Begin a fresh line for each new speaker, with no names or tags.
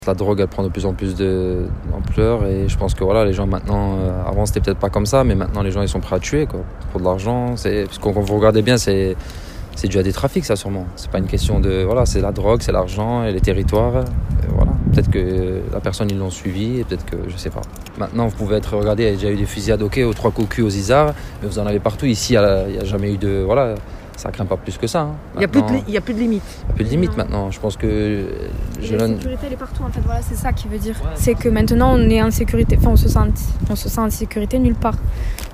La drogue, elle prend de plus en plus d'ampleur et je pense que voilà, les gens maintenant, avant c'était peut-être pas comme ça, mais maintenant les gens ils sont prêts à tuer quoi, pour de l'argent. Parce qu'on vous regardez bien, c'est dû à des trafics ça sûrement. C'est pas une question de voilà, c'est la drogue, c'est l'argent et les territoires. Et voilà, peut-être que la personne ils l'ont suivi et peut-être que je sais pas. Maintenant vous pouvez être regardé, il y a déjà eu des fusillades aux 3 coups au cul aux Isards, mais vous en avez partout. Ici il y a jamais eu de voilà. Ça craint pas plus que ça. Hein.
Il n'y a plus de limite.
Il n'y a plus de limite maintenant. Je pense que
la sécurité elle est partout en fait. Voilà, c'est ça qui veut dire. C'est que maintenant on est en sécurité. Enfin, on se sent en sécurité nulle part.